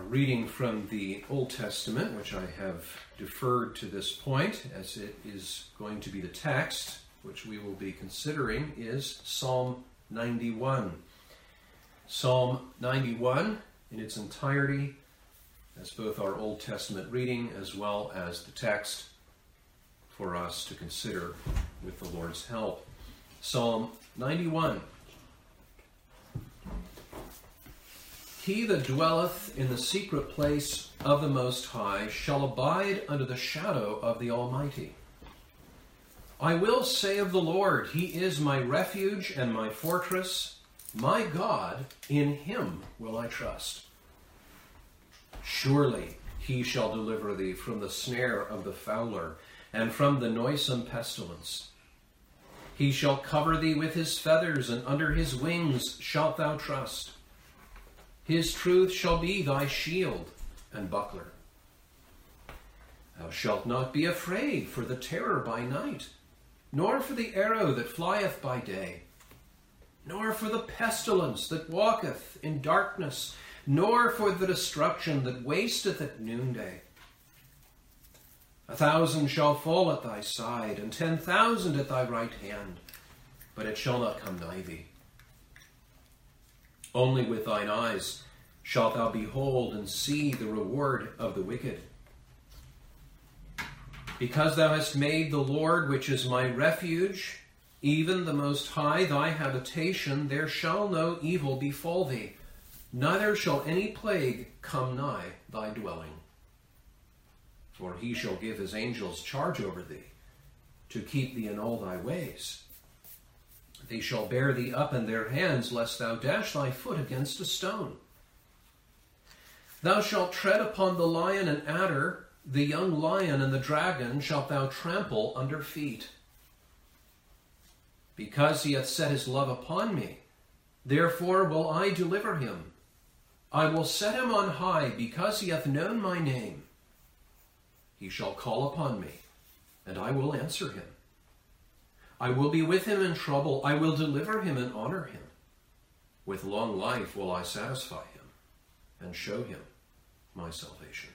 reading from the Old Testament, which I have deferred to this point, as it is going to be the text, which we will be considering, is Psalm 91. Psalm 91 in its entirety, as both our Old Testament reading as well as the text for us to consider with the Lord's help. Psalm 91. He that dwelleth in the secret place of the Most High shall abide under the shadow of the Almighty. I will say of the Lord, He is my refuge and my fortress. My God, in Him will I trust. Surely He shall deliver thee from the snare of the fowler and from the noisome pestilence. He shall cover thee with His feathers, and under His wings shalt thou trust. His truth shall be thy shield and buckler. Thou shalt not be afraid for the terror by night, nor for the arrow that flieth by day, nor for the pestilence that walketh in darkness, nor for the destruction that wasteth at noonday. 1,000 shall fall at thy side, and 10,000 at thy right hand, but it shall not come nigh thee. Only with thine eyes shalt thou behold and see the reward of the wicked. Because thou hast made the Lord, which is my refuge, even the Most High, thy habitation, there shall no evil befall thee, neither shall any plague come nigh thy dwelling. For He shall give His angels charge over thee, to keep thee in all thy ways. They shall bear thee up in their hands, lest thou dash thy foot against a stone. Thou shalt tread upon the lion and adder, the young lion and the dragon shalt thou trample under feet. Because He hath set His love upon me, therefore will I deliver him. I will set him on high, because he hath known my name. He shall call upon me, and I will answer him. I will be with him in trouble. I will deliver him and honor him. With long life will I satisfy him and show him my salvation.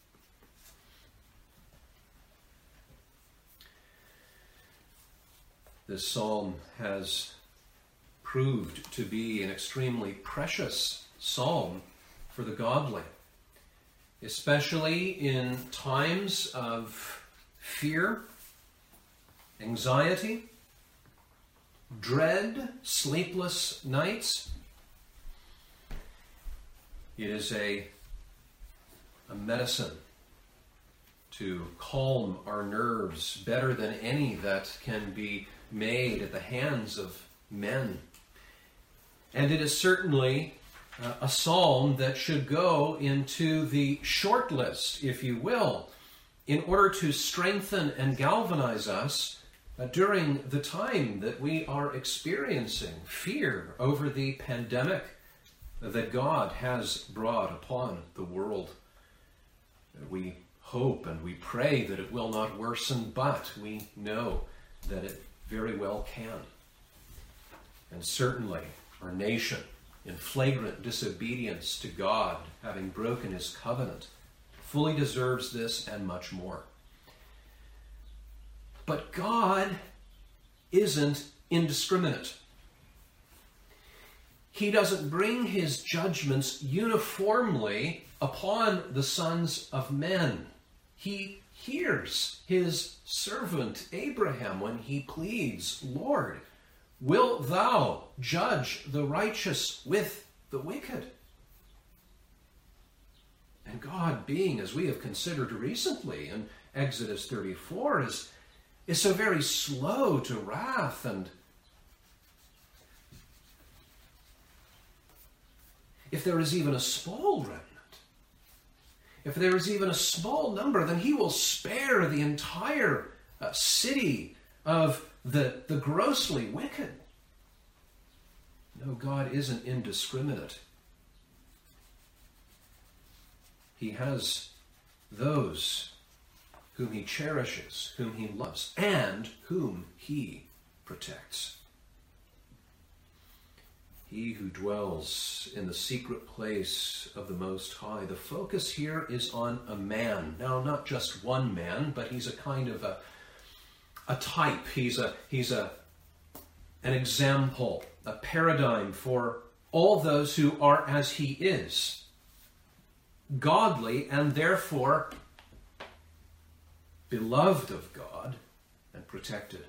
This psalm has proved to be an extremely precious psalm for the godly, especially in times of fear, anxiety, dread, sleepless nights. It is a medicine to calm our nerves better than any that can be made at the hands of men. And it is certainly a psalm that should go into the short list, if you will, in order to strengthen and galvanize us during the time that we are experiencing fear over the pandemic that God has brought upon the world. We hope and we pray that it will not worsen, but we know that it very well can. And certainly our nation, in flagrant disobedience to God, having broken His covenant, fully deserves this and much more. But God isn't indiscriminate. He doesn't bring His judgments uniformly upon the sons of men. He hears His servant Abraham when he pleads, Lord, wilt thou judge the righteous with the wicked? And God being, as we have considered recently in Exodus 34, is so very slow to wrath, and if there is even a small remnant, if there is even a small number, then He will spare the entire city of the grossly wicked. No, God isn't indiscriminate. He has those whom He cherishes, whom He loves, and whom He protects. He who dwells in the secret place of the Most High. The focus here is on a man. Now, not just one man, but he's a kind of a type. He's an example, a paradigm for all those who are as he is. Godly and therefore beloved of God and protected.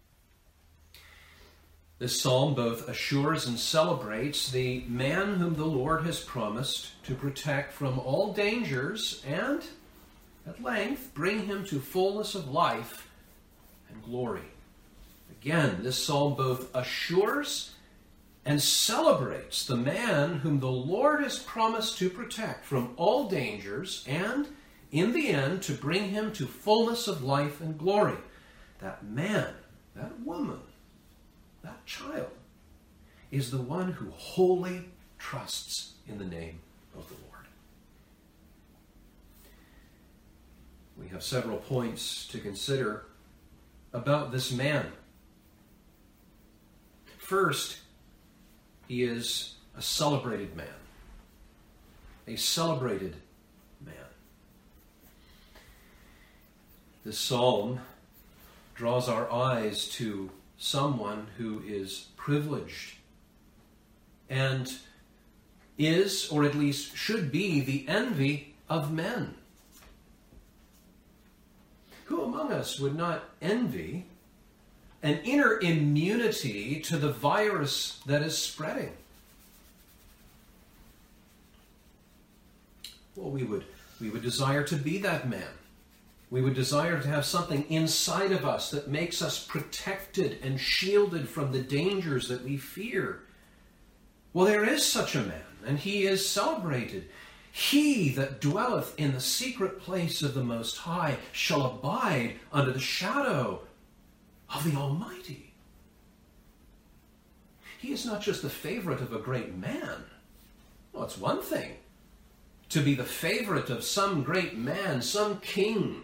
This psalm both assures and celebrates the man whom the Lord has promised to protect from all dangers and, at length, bring him to fullness of life and glory. Again, this psalm both assures and celebrates the man whom the Lord has promised to protect from all dangers and, in the end, to bring him to fullness of life and glory. That man, that woman, that child is the one who wholly trusts in the name of the Lord. We have several points to consider about this man. First, he is a celebrated man. A celebrated man. This psalm draws our eyes to someone who is privileged and is, or at least should be, the envy of men. Who among us would not envy an inner immunity to the virus that is spreading? Well, we would desire to be that man. We would desire to have something inside of us that makes us protected and shielded from the dangers that we fear. Well, there is such a man, and he is celebrated. He that dwelleth in the secret place of the Most High shall abide under the shadow of the Almighty. He is not just the favorite of a great man. Well, it's one thing to be the favorite of some great man, some king,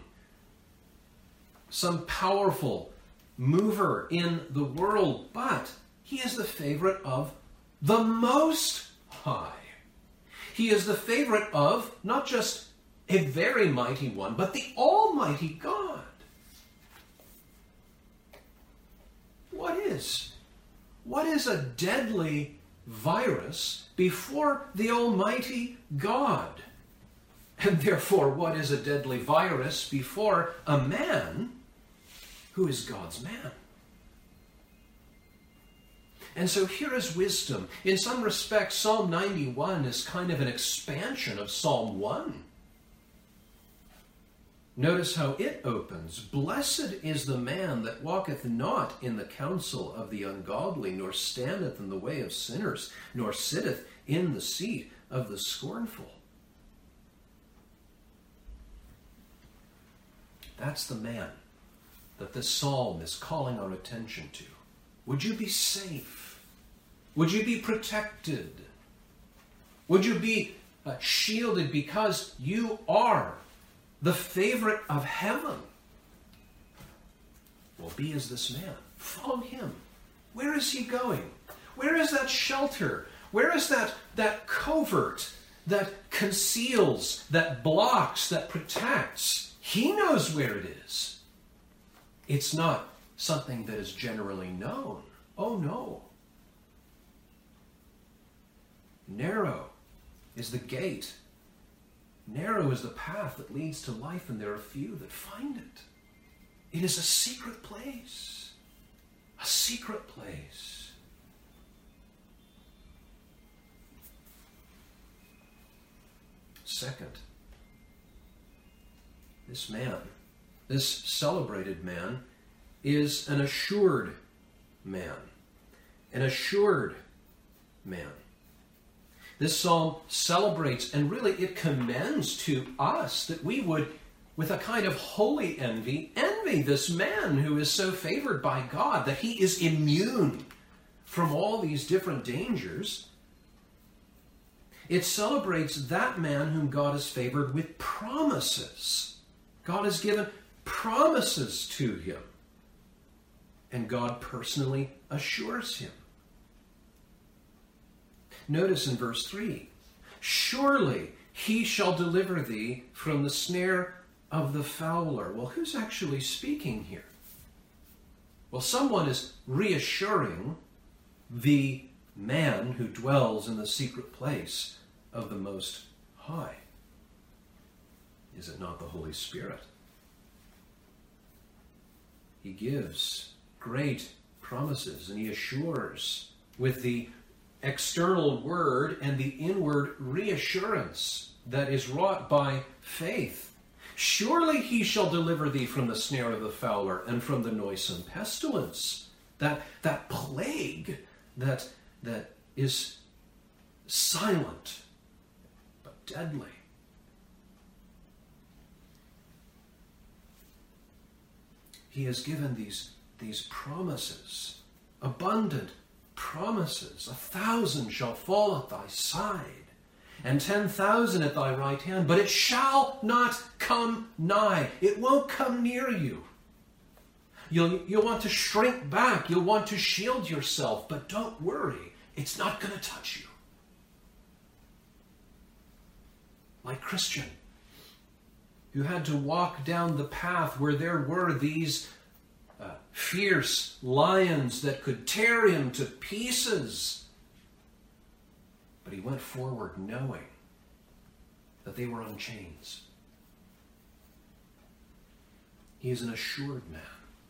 some powerful mover in the world, but he is the favorite of the Most High. He is the favorite of not just a very mighty one, but the Almighty God. What is a deadly virus before the Almighty God? And therefore, what is a deadly virus before a man who is God's man? And so here is wisdom. In some respects, Psalm 91 is kind of an expansion of Psalm 1. Notice how it opens. Blessed is the man that walketh not in the counsel of the ungodly, nor standeth in the way of sinners, nor sitteth in the seat of the scornful. That's the man that this psalm is calling our attention to. Would you be safe? Would you be protected? Would you be shielded because you are the favorite of heaven? Well, be as this man. Follow him. Where is he going? Where is that shelter? Where is that covert that conceals, that blocks, that protects? He knows where it is. It's not something that is generally known. Oh, no. Narrow is the gate. Narrow is the path that leads to life, and there are few that find it. It is a secret place. A secret place. Second, this man, this celebrated man, is an assured man. An assured man. This psalm celebrates, and really it commends to us that we would, with a kind of holy envy this man who is so favored by God, that he is immune from all these different dangers. It celebrates that man whom God has favored with promises. God has given promises to him, and God personally assures him. Notice in verse 3, surely he shall deliver thee from the snare of the fowler. Well, who's actually speaking here? Well, someone is reassuring the man who dwells in the secret place of the Most High. Is it not the Holy Spirit? He gives great promises, and he assures with the external word and the inward reassurance that is wrought by faith. Surely he shall deliver thee from the snare of the fowler and from the noisome pestilence. That plague that is silent but deadly. He has given these promises, abundant promises. 1,000 shall fall at thy side, and 10,000 at thy right hand, but it shall not come nigh. It won't come near you. You'll want to shrink back. You'll want to shield yourself, but don't worry. It's not going to touch you. My Christian, who had to walk down the path where there were these fierce lions that could tear him to pieces. But he went forward knowing that they were on chains. He is an assured man.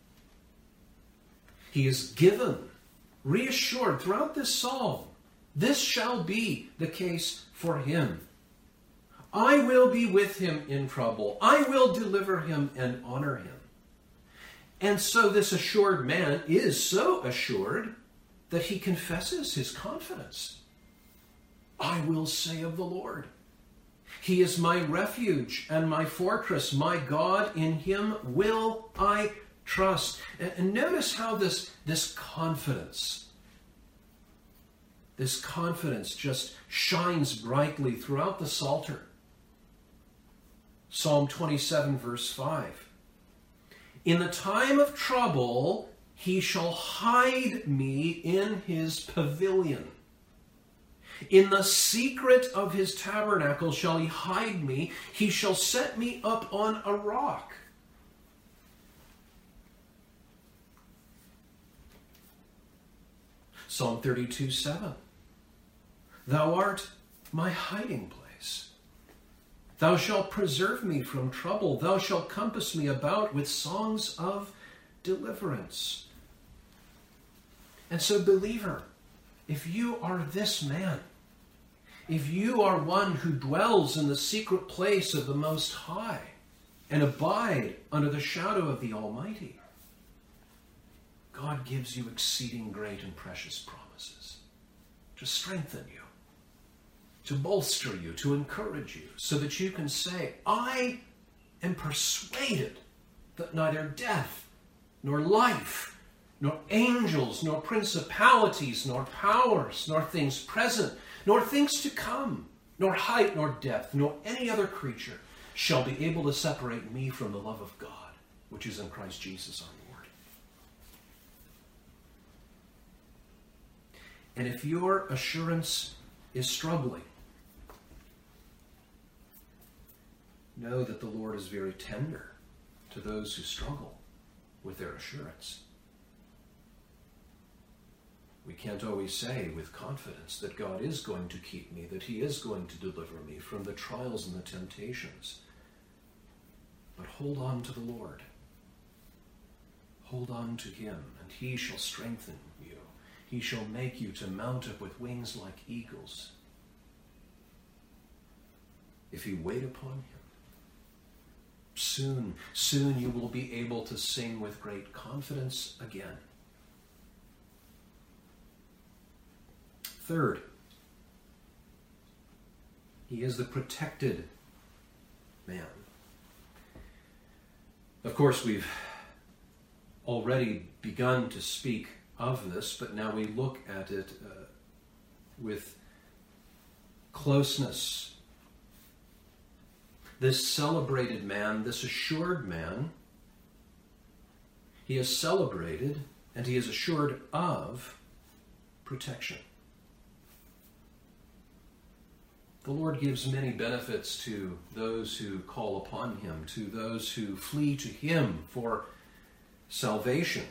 He is given, reassured throughout this psalm, this shall be the case for him. I will be with him in trouble. I will deliver him and honor him. And so this assured man is so assured that he confesses his confidence. I will say of the Lord, he is my refuge and my fortress, my God, in him will I trust. And notice how this confidence just shines brightly throughout the Psalter. Psalm 27, verse 5. In the time of trouble, he shall hide me in his pavilion. In the secret of his tabernacle shall he hide me. He shall set me up on a rock. Psalm 32, 7. Thou art my hiding place. Thou shalt preserve me from trouble. Thou shalt compass me about with songs of deliverance. And so, believer, if you are this man, if you are one who dwells in the secret place of the Most High and abide under the shadow of the Almighty, God gives you exceeding great and precious promises to strengthen you, to bolster you, to encourage you, so that you can say, I am persuaded that neither death, nor life, nor angels, nor principalities, nor powers, nor things present, nor things to come, nor height, nor depth, nor any other creature shall be able to separate me from the love of God, which is in Christ Jesus our Lord. And if your assurance is struggling, know that the Lord is very tender to those who struggle with their assurance. We can't always say with confidence that God is going to keep me, that he is going to deliver me from the trials and the temptations. But hold on to the Lord. Hold on to him, and he shall strengthen you. He shall make you to mount up with wings like eagles. If you wait upon him, soon you will be able to sing with great confidence again. Third, he is the protected man. Of course, we've already begun to speak of this, but now we look at it with closeness. This celebrated man, this assured man, he is celebrated and he is assured of protection. The Lord gives many benefits to those who call upon him, to those who flee to him for salvation.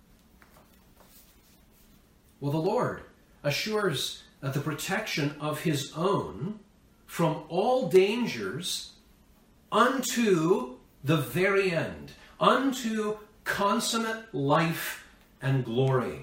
Well, the Lord assures the protection of his own from all dangers unto the very end, unto consummate life and glory.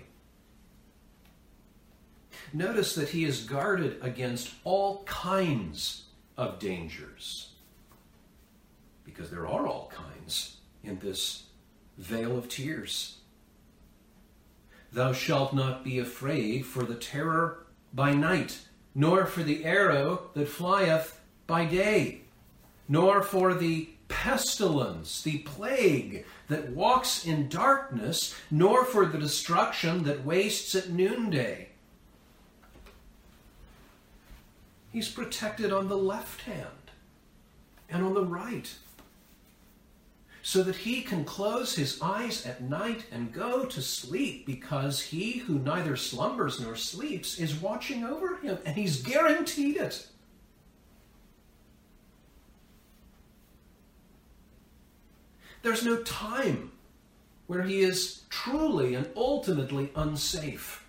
Notice that he is guarded against all kinds of dangers, because there are all kinds in this vale of tears. Thou shalt not be afraid for the terror by night, nor for the arrow that flieth by day, nor for the pestilence, the plague that walks in darkness, nor for the destruction that wastes at noonday. He's protected on the left hand and on the right, so that he can close his eyes at night and go to sleep, because he who neither slumbers nor sleeps is watching over him, and he's guaranteed it. There's no time where he is truly and ultimately unsafe.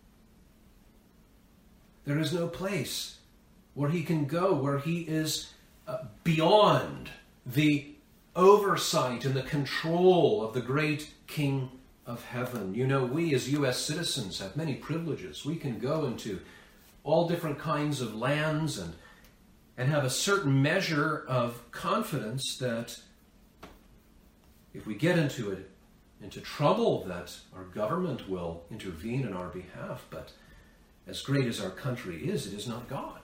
There is no place where he can go where he is beyond the oversight and the control of the great King of heaven. You know, we as U.S. citizens have many privileges. We can go into all different kinds of lands and have a certain measure of confidence that if we get into trouble, that our government will intervene in our behalf. But as great as our country is, it is not God.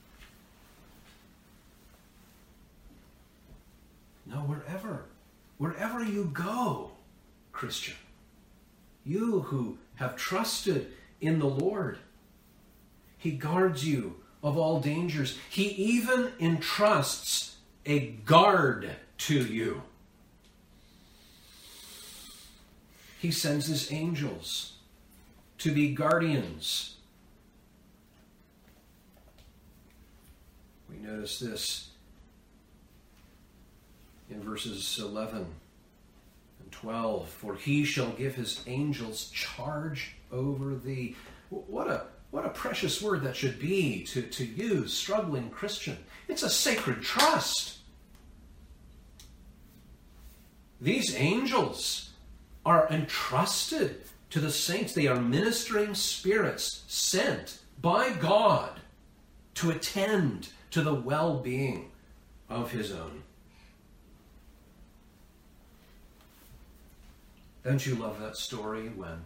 No, wherever you go, Christian, you who have trusted in the Lord, he guards you of all dangers. He even entrusts a guard to you. He sends his angels to be guardians. We notice this in verses 11 and 12. For he shall give his angels charge over thee. What a precious word that should be to you, struggling Christian. It's a sacred trust. These angels are entrusted to the saints. They are ministering spirits sent by God to attend to the well-being of his own. Don't you love that story when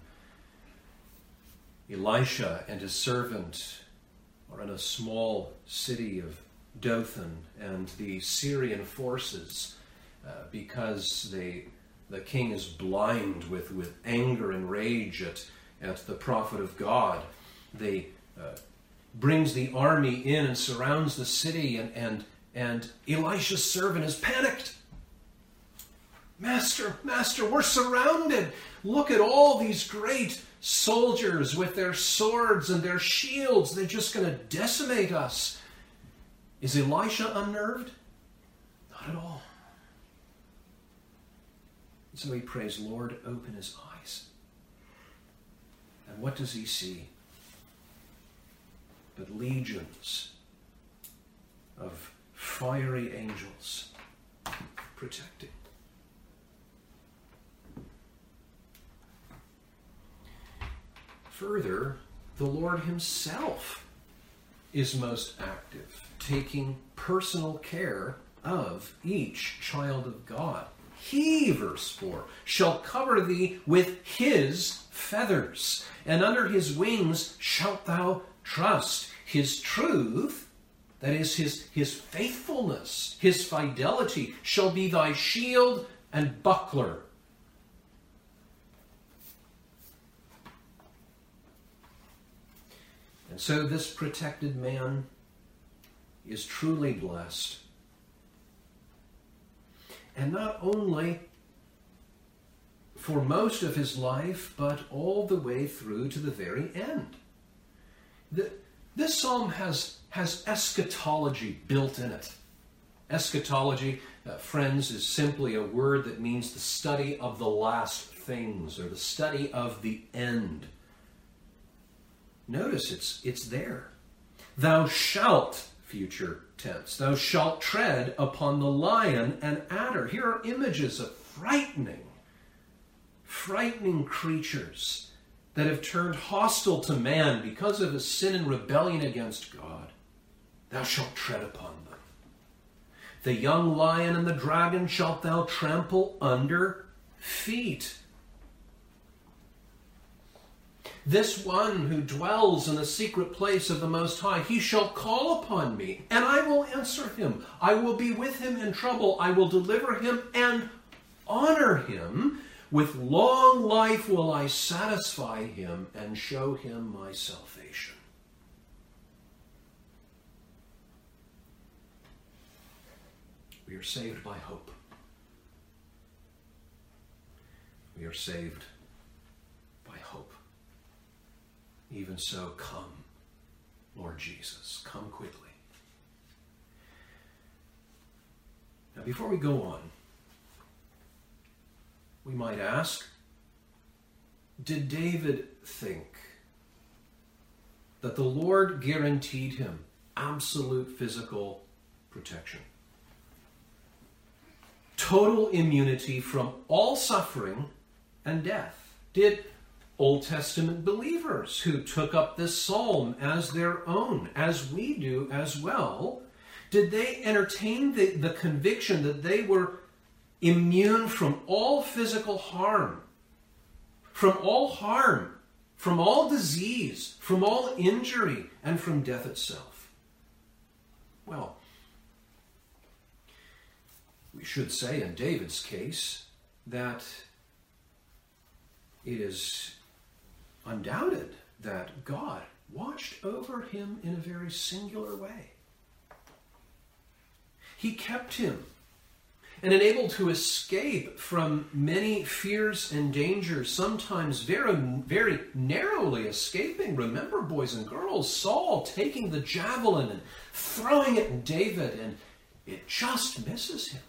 Elisha and his servant are in a small city of Dothan, and the Syrian forces, because the king is blind with anger and rage at the prophet of God, they brings the army in and surrounds the city, and Elisha's servant is panicked. Master, we're surrounded. Look at all these great soldiers with their swords and their shields. They're just going to decimate us. Is Elisha unnerved? Not at all. And so he prays, Lord, open his eyes. And what does he see? But legions of fiery angels protecting. Further, the Lord himself is most active, taking personal care of each child of God. He, verse 4, shall cover thee with his feathers, and under his wings shalt thou trust. His truth, that is his faithfulness, his fidelity, shall be thy shield and buckler. And so this protected man is truly blessed. And not only for most of his life, but all the way through to the very end. This psalm has eschatology built in it. Eschatology, friends, is simply a word that means the study of the last things, or the study of the end. Notice it's there. Thou shalt, future tense, thou shalt tread upon the lion and adder. Here are images of frightening creatures that have turned hostile to man because of his sin and rebellion against God. Thou shalt tread upon them. The young lion and the dragon shalt thou trample under feet. This one who dwells in the secret place of the Most High, he shall call upon me, and I will answer him. I will be with him in trouble. I will deliver him and honor him. With long life will I satisfy him and show him my salvation. We are saved by hope. We are saved by hope. Even so, come, Lord Jesus, come quickly. Now, before we go on, we might ask, did David think that the Lord guaranteed him absolute physical protection? Total immunity from all suffering and death? Did Old Testament believers who took up this psalm as their own, as we do as well, did they entertain the conviction that they were immune from all physical harm, from all disease, from all injury, and from death itself? Well, we should say in David's case that it is undoubted that God watched over him in a very singular way. He kept him and enabled to escape from many fears and dangers, sometimes very, very narrowly escaping. Remember, boys and girls, Saul taking the javelin and throwing it at David, and it just misses him.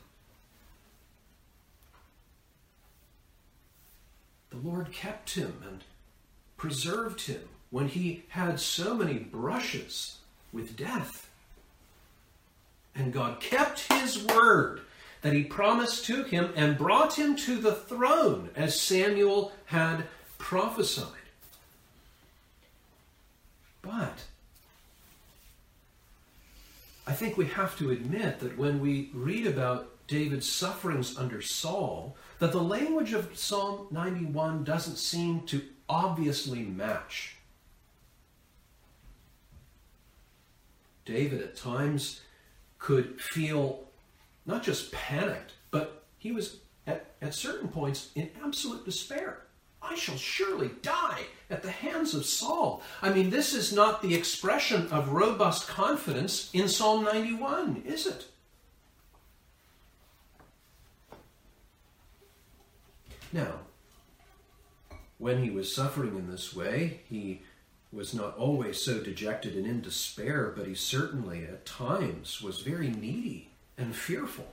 The Lord kept him and preserved him when he had so many brushes with death. And God kept his word that he promised to him and brought him to the throne as Samuel had prophesied. But I think we have to admit that when we read about David's sufferings under Saul, that the language of Psalm 91 doesn't seem to obviously match. David at times could feel not just panicked, but he was at certain points in absolute despair. I shall surely die at the hands of Saul. I mean, this is not the expression of robust confidence in Psalm 91, is it? Now, when he was suffering in this way, he was not always so dejected and in despair, but he certainly at times was very needy and fearful.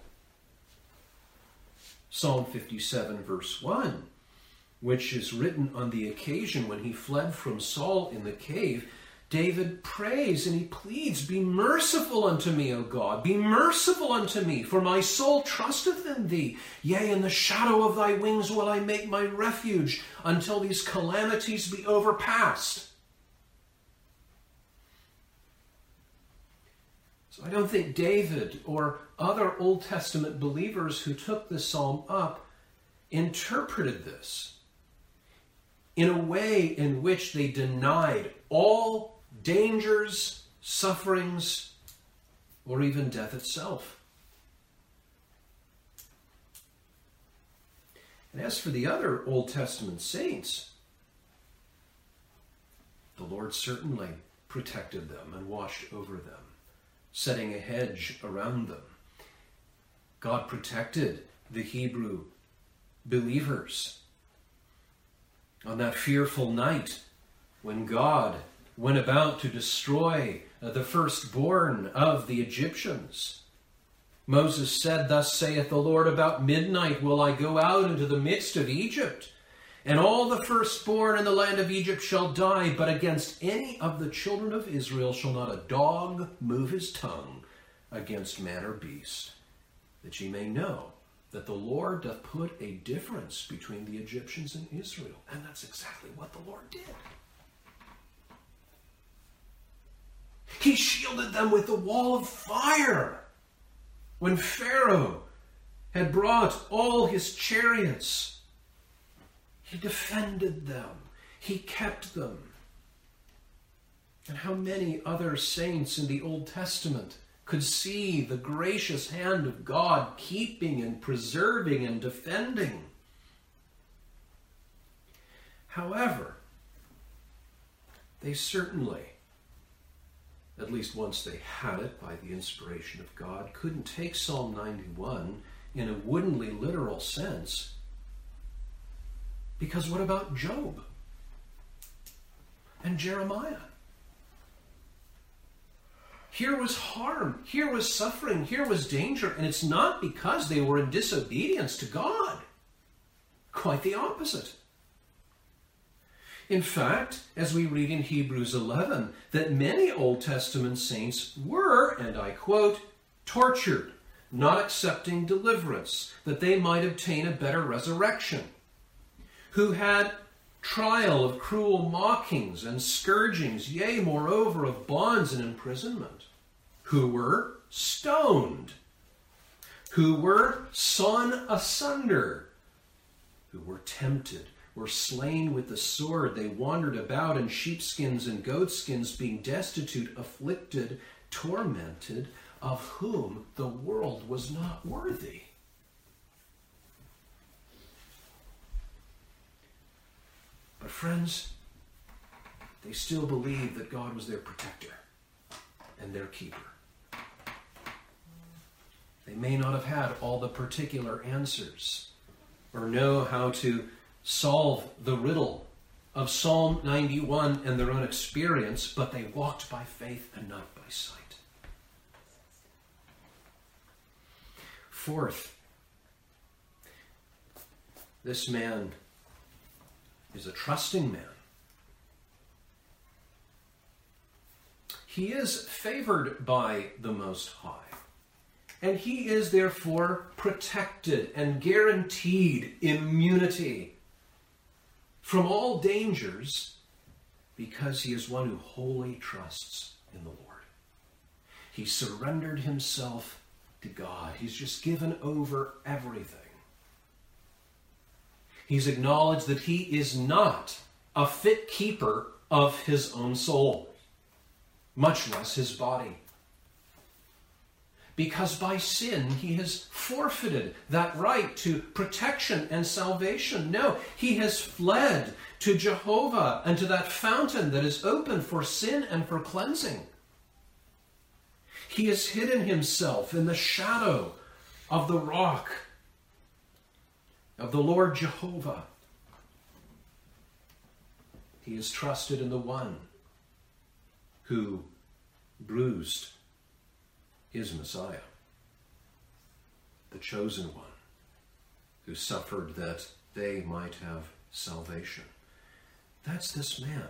Psalm 57 verse 1, which is written on the occasion when he fled from Saul in the cave, David prays and he pleads, "Be merciful unto me, O God, be merciful unto me, for my soul trusteth in thee. Yea, in the shadow of thy wings will I make my refuge until these calamities be overpast." So I don't think David or other Old Testament believers who took this psalm up interpreted this in a way in which they denied all dangers, sufferings, or even death itself. And as for the other Old Testament saints, the Lord certainly protected them and watched over them, setting a hedge around them. God protected the Hebrew believers on that fearful night when God went about to destroy the firstborn of the Egyptians. Moses said, "Thus saith the Lord, about midnight will I go out into the midst of Egypt, and all the firstborn in the land of Egypt shall die, but against any of the children of Israel shall not a dog move his tongue against man or beast, that ye may know that the Lord doth put a difference between the Egyptians and Israel." And that's exactly what the Lord did. He shielded them with the wall of fire. When Pharaoh had brought all his chariots, he defended them. He kept them. And how many other saints in the Old Testament could see the gracious hand of God keeping and preserving and defending? However, they certainly, at least once they had it by the inspiration of God, couldn't take Psalm 91 in a woodenly literal sense. Because what about Job and Jeremiah? Here was harm, here was suffering, here was danger, and it's not because they were in disobedience to God. Quite the opposite. In fact, as we read in Hebrews 11, that many Old Testament saints were, and I quote, tortured, not accepting deliverance, that they might obtain a better resurrection, who had trial of cruel mockings and scourgings, yea, moreover, of bonds and imprisonment, who were stoned, who were sawn asunder, who were tempted, were slain with the sword. They wandered about in sheepskins and goatskins, being destitute, afflicted, tormented, of whom the world was not worthy. But friends, they still believed that God was their protector and their keeper. They may not have had all the particular answers or know how to solve the riddle of Psalm 91 and their own experience, but they walked by faith and not by sight. Fourth, this man is a trusting man. He is favored by the Most High, and he is therefore protected and guaranteed immunity from all dangers because he is one who wholly trusts in the Lord. He surrendered himself to God. He's just given over everything. He's acknowledged that he is not a fit keeper of his own soul, much less his body. Because by sin, he has forfeited that right to protection and salvation. No, he has fled to Jehovah and to that fountain that is open for sin and for cleansing. He has hidden himself in the shadow of the rock of the Lord Jehovah. He is trusted in the one who bruised his Messiah, the chosen one, who suffered that they might have salvation. That's this man.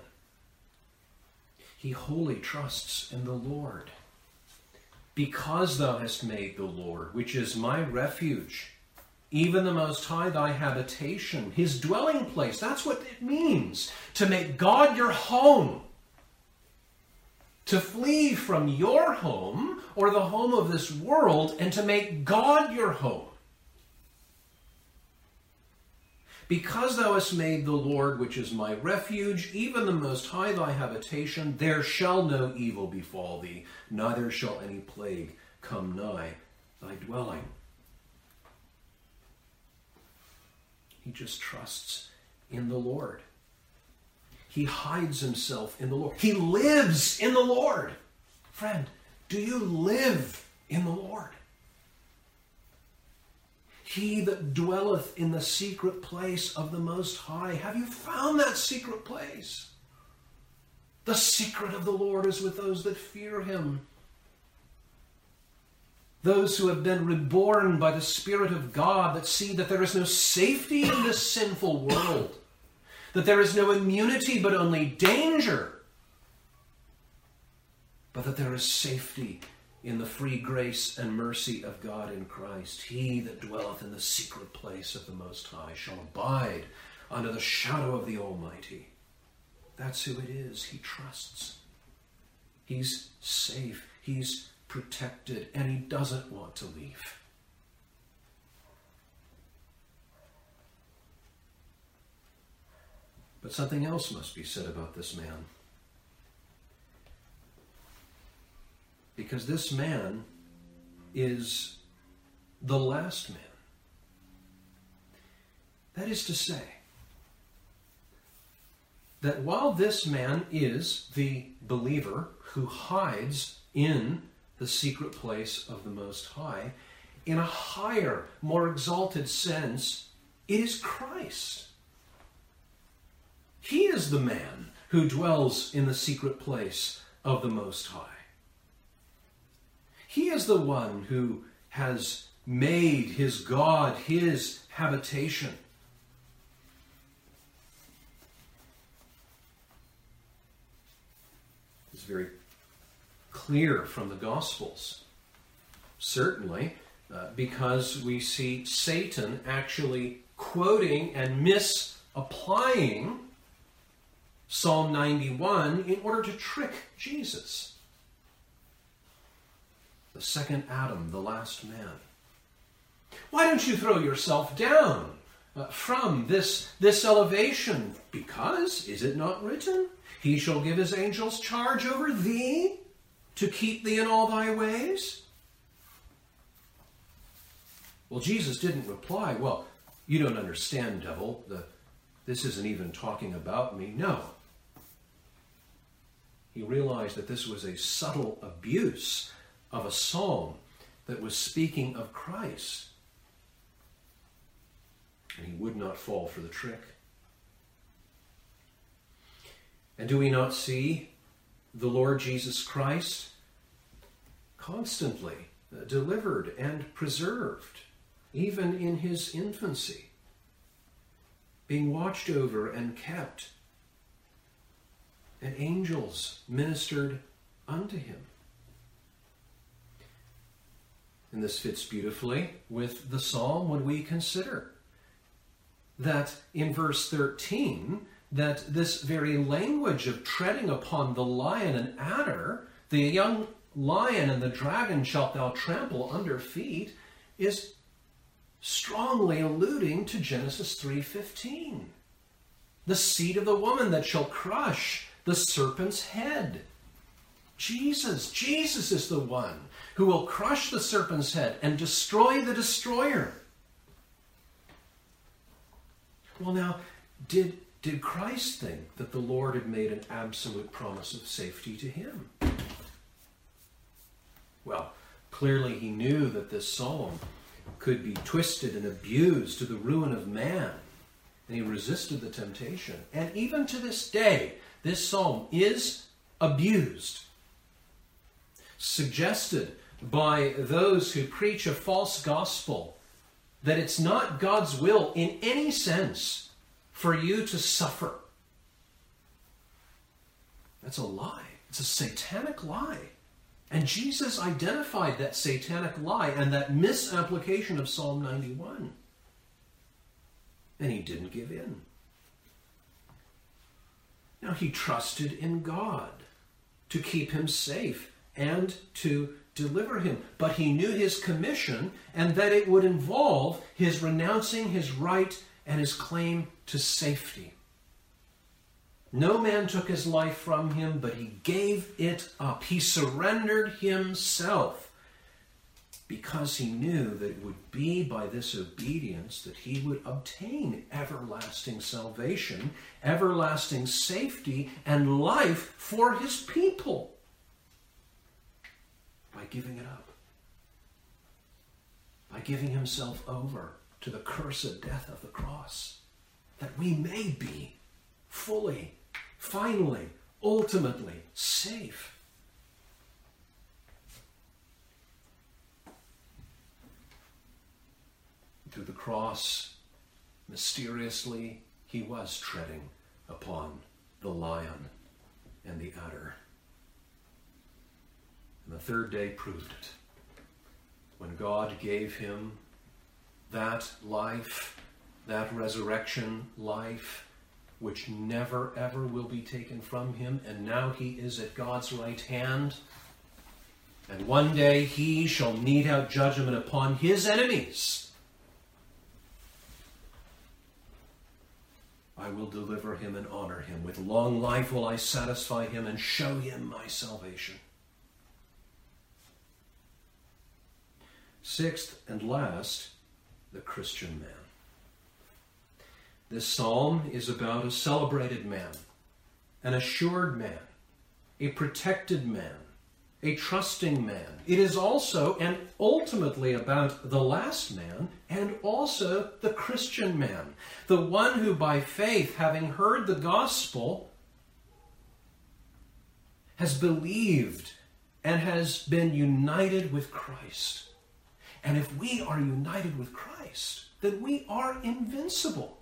He wholly trusts in the Lord. Because thou hast made the Lord, which is my refuge, even the Most High thy habitation, his dwelling place. That's what it means to make God your home. To flee from your home or the home of this world and to make God your home. Because thou hast made the Lord, which is my refuge, even the Most High thy habitation, there shall no evil befall thee, neither shall any plague come nigh thy dwelling. He just trusts in the Lord. He hides himself in the Lord. He lives in the Lord. Friend, do you live in the Lord? He that dwelleth in the secret place of the Most High. Have you found that secret place? The secret of the Lord is with those that fear him. Those who have been reborn by the Spirit of God, that see that there is no safety in this sinful world, that there is no immunity but only danger, but that there is safety in the free grace and mercy of God in Christ. He that dwelleth in the secret place of the Most High shall abide under the shadow of the Almighty. That's who it is he trusts. He's safe. He's protected, and he doesn't want to leave. But something else must be said about this man. Because this man is the last man. That is to say, that while this man is the believer who hides in the secret place of the Most High, in a higher, more exalted sense, it is Christ. He is the man who dwells in the secret place of the Most High. He is the one who has made his God his habitation. It's very clear from the Gospels, certainly, because we see Satan actually quoting and misapplying Psalm 91 in order to trick Jesus. The second Adam, the last man. Why don't you throw yourself down from this elevation? Because, is it not written, he shall give his angels charge over thee to keep thee in all thy ways? Well, Jesus didn't reply, well, you don't understand, devil. This isn't even talking about me. No. He realized that this was a subtle abuse of a psalm that was speaking of Christ. And he would not fall for the trick. And do we not see the Lord Jesus Christ constantly delivered and preserved, even in his infancy, being watched over and kept, and angels ministered unto him? And this fits beautifully with the psalm when we consider that in verse 13, that this very language of treading upon the lion and adder, the young lion and the dragon shalt thou trample under feet, is strongly alluding to Genesis 3:15. The seed of the woman that shall crush the serpent's head. Jesus is the one who will crush the serpent's head and destroy the destroyer. Well, now, did Christ think that the Lord had made an absolute promise of safety to him? Well, clearly he knew that this psalm could be twisted and abused to the ruin of man, and he resisted the temptation. And even to this day, this psalm is abused, suggested by those who preach a false gospel, that it's not God's will in any sense for you to suffer. That's a lie. It's a satanic lie. And Jesus identified that satanic lie and that misapplication of Psalm 91. And he didn't give in. Now, he trusted in God to keep him safe and to deliver him. But he knew his commission and that it would involve his renouncing his right and his claim to safety. No man took his life from him, but he gave it up. He surrendered himself because he knew that it would be by this obedience that he would obtain everlasting salvation, everlasting safety, and life for his people. By giving it up. By giving himself over to the cursed death of the cross. That we may be fully, finally, ultimately safe. Through the cross, mysteriously, he was treading upon the lion and the adder. And the third day proved it. When God gave him that life, that resurrection life, which never ever will be taken from him, and now he is at God's right hand, and one day he shall mete out judgment upon his enemies. I will deliver him and honor him. With long life will I satisfy him and show him my salvation. Sixth and last, the Christian man. This psalm is about a celebrated man, an assured man, a protected man, a trusting man. It is also and ultimately about the last man and also the Christian man, the one who by faith, having heard the gospel, has believed and has been united with Christ. And if we are united with Christ, then we are invincible.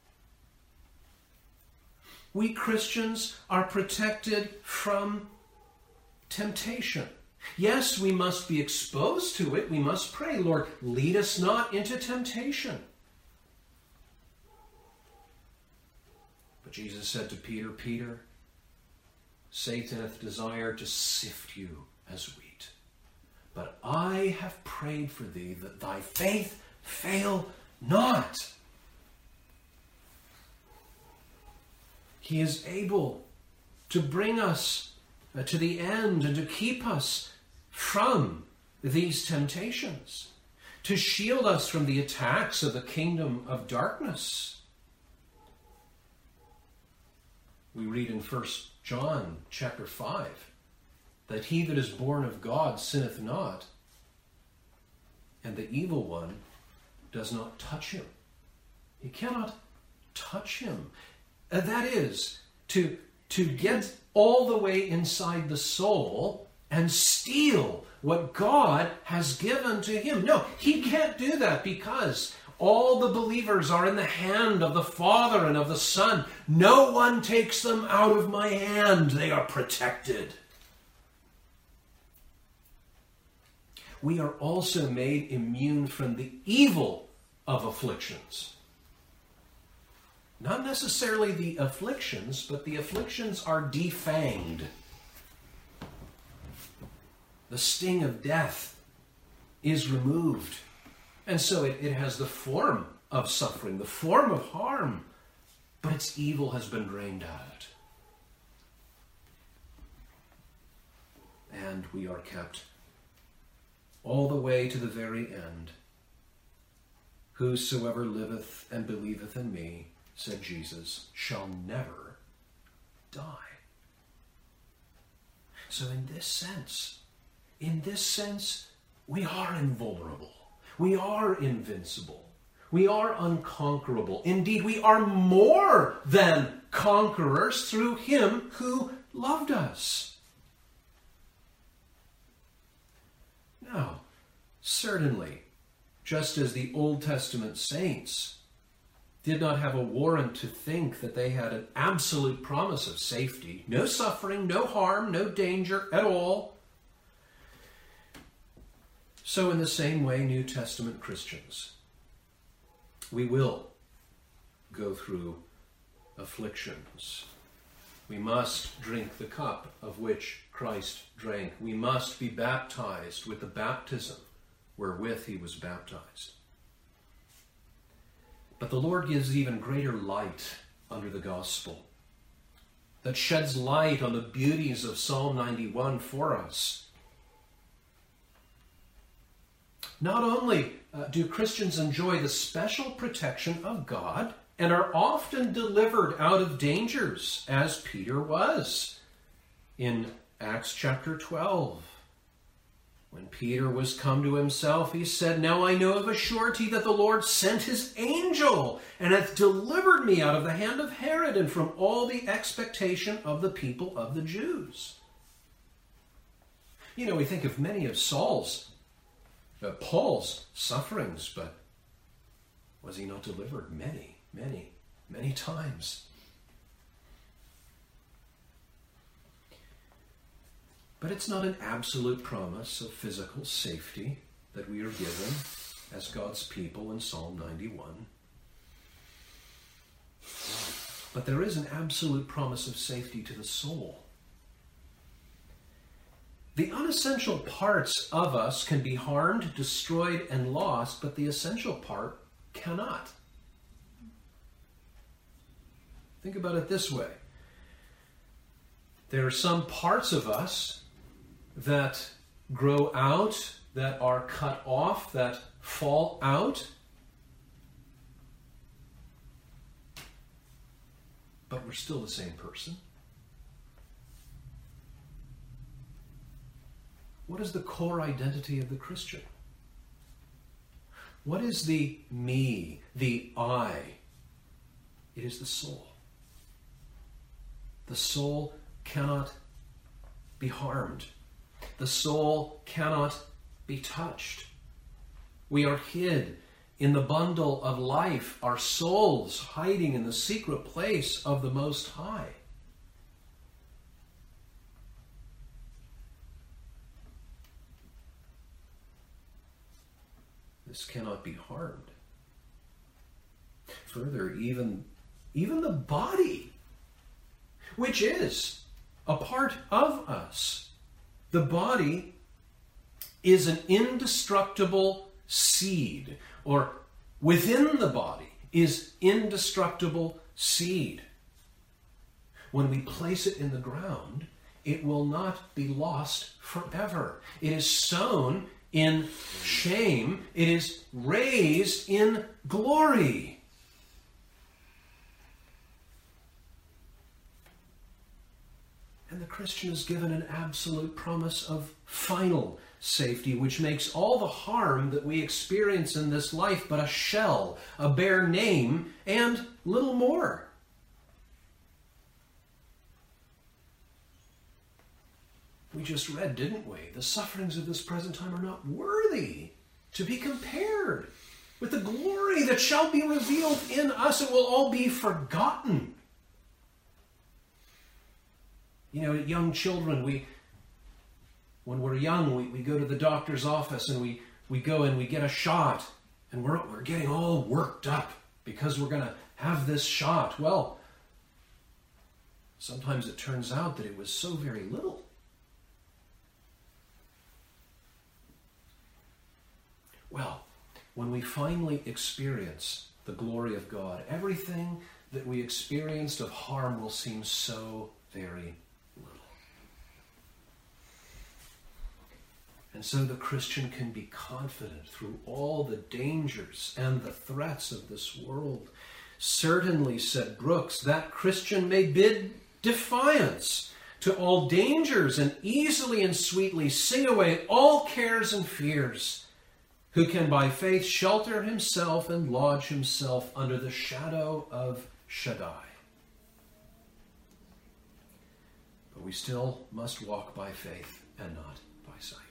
We Christians are protected from temptation. Yes, we must be exposed to it. We must pray, Lord, lead us not into temptation. But Jesus said to Peter, Peter, Satan hath desired to sift you as wheat. But I have prayed for thee that thy faith fail not. He is able to bring us to the end and to keep us from these temptations, to shield us from the attacks of the kingdom of darkness. We read in 1 John chapter 5 that he that is born of God sinneth not, and the evil one does not touch him. He cannot touch him. That is, to get all the way inside the soul and steal what God has given to him. No, he can't do that because all the believers are in the hand of the Father and of the Son. No one takes them out of my hand. They are protected. We are also made immune from the evil of afflictions. Not necessarily the afflictions, but the afflictions are defanged. The sting of death is removed. And so it has the form of suffering, the form of harm, but its evil has been drained out. And we are kept all the way to the very end. Whosoever liveth and believeth in me, said Jesus, shall never die. So in this sense, we are invulnerable. We are invincible. We are unconquerable. Indeed, we are more than conquerors through him who loved us. Now, certainly, just as the Old Testament saints did not have a warrant to think that they had an absolute promise of safety, no suffering, no harm, no danger at all, so in the same way, New Testament Christians, we will go through afflictions. We must drink the cup of which Christ drank. We must be baptized with the baptism wherewith he was baptized. But the Lord gives even greater light under the gospel that sheds light on the beauties of Psalm 91 for us. Not only do Christians enjoy the special protection of God and are often delivered out of dangers, as Peter was in Acts chapter 12. When Peter was come to himself, he said, Now I know of a surety that the Lord sent his angel, and hath delivered me out of the hand of Herod, and from all the expectation of the people of the Jews. You know, we think of many of Paul's sufferings, but was he not delivered many, many, many times? But it's not an absolute promise of physical safety that we are given as God's people in Psalm 91. But there is an absolute promise of safety to the soul. The unessential parts of us can be harmed, destroyed, and lost, but the essential part cannot. Think about it this way. There are some parts of us that grow out, that are cut off, that fall out. But we're still the same person. What is the core identity of the Christian? What is the me, the I? It is the soul. The soul cannot be harmed. The soul cannot be touched. We are hid in the bundle of life, our souls hiding in the secret place of the Most High. This cannot be harmed. Further, even the body, which is a part of us, the body is an indestructible seed, or within the body is indestructible seed. When we place it in the ground, it will not be lost forever. It is sown in shame. It is raised in glory. And the Christian is given an absolute promise of final safety, which makes all the harm that we experience in this life but a shell, a bare name, and little more. We just read, didn't we? The sufferings of this present time are not worthy to be compared with the glory that shall be revealed in us. It will all be forgotten. You know, young children, when we're young, we go to the doctor's office and we go and we get a shot, and we're getting all worked up because we're going to have this shot. Well, sometimes it turns out that it was so very little. Well, when we finally experience the glory of God, everything that we experienced of harm will seem so very little. And so the Christian can be confident through all the dangers and the threats of this world. Certainly, said Brooks, that Christian may bid defiance to all dangers and easily and sweetly sing away all cares and fears, who can by faith shelter himself and lodge himself under the shadow of Shaddai. But we still must walk by faith and not by sight.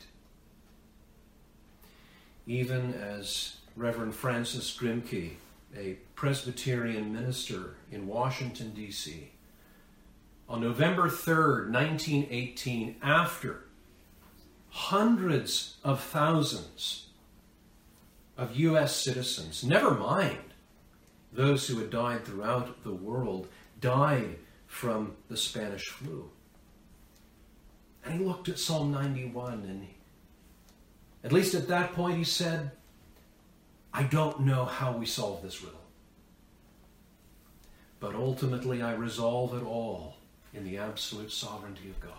Even as Reverend Francis Grimke, a Presbyterian minister in Washington, D.C., on November 3rd, 1918, after hundreds of thousands of U.S. citizens, never mind those who had died throughout the world, died from the Spanish flu. And he looked at Psalm 91, and at least at that point he said, I don't know how we solve this riddle, but ultimately I resolve it all in the absolute sovereignty of God.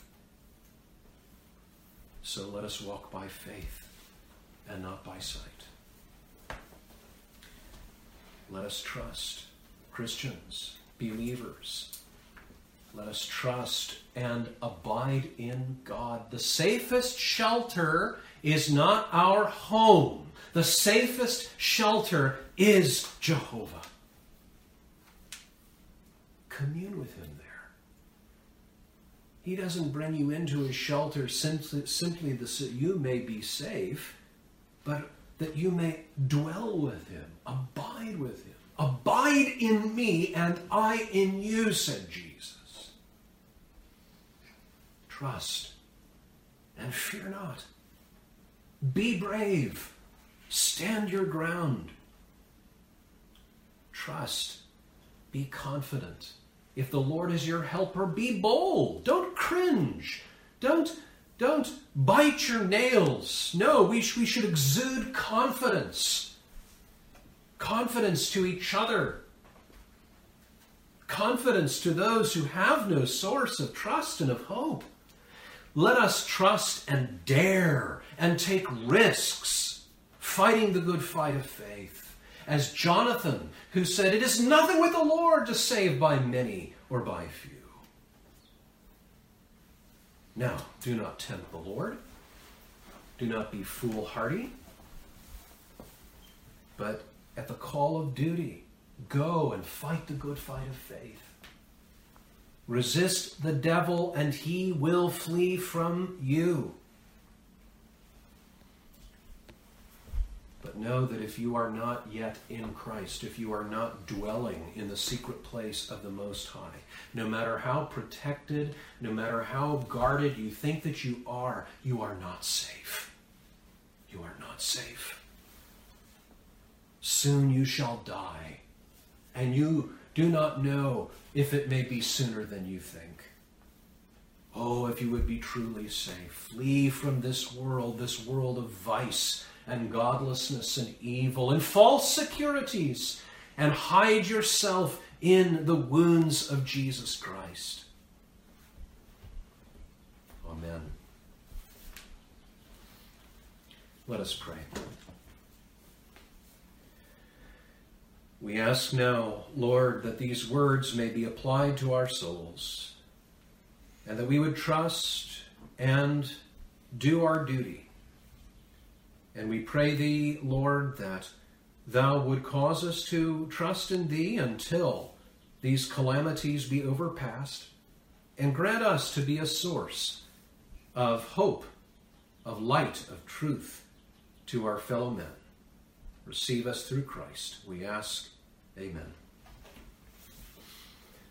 So let us walk by faith and not by sight. Let us trust, Christians, believers, Let us trust and abide in God. The safest shelter is not our home. The safest shelter is Jehovah. Commune with him there. He doesn't bring you into his shelter simply that you may be safe, but that you may dwell with him, abide with him. Abide in me and I in you, said Jesus. Trust and fear not. Be brave. Stand your ground. Trust. Be confident. If the Lord is your helper, be bold. Don't cringe. Don't bite your nails. No, we should exude confidence. Confidence to each other. Confidence to those who have no source of trust and of hope. Let us trust and dare and take risks, fighting the good fight of faith. As Jonathan, who said, "It is nothing with the Lord to save by many or by few." Now, do not tempt the Lord. Do not be foolhardy. But at the call of duty, go and fight the good fight of faith. Resist the devil and he will flee from you. But know that if you are not yet in Christ, if you are not dwelling in the secret place of the Most High, no matter how protected, no matter how guarded you think that you are not safe. You are not safe. Soon you shall die, and you do not know if it may be sooner than you think. Oh, if you would be truly safe, flee from this world of vice and godlessness and evil and false securities, and hide yourself in the wounds of Jesus Christ. Amen. Let us pray. We ask now, Lord, that these words may be applied to our souls, and that we would trust and do our duty. And we pray thee, Lord, that thou would cause us to trust in thee until these calamities be overpast, and grant us to be a source of hope, of light, of truth to our fellow men. Receive us through Christ, we ask. Amen.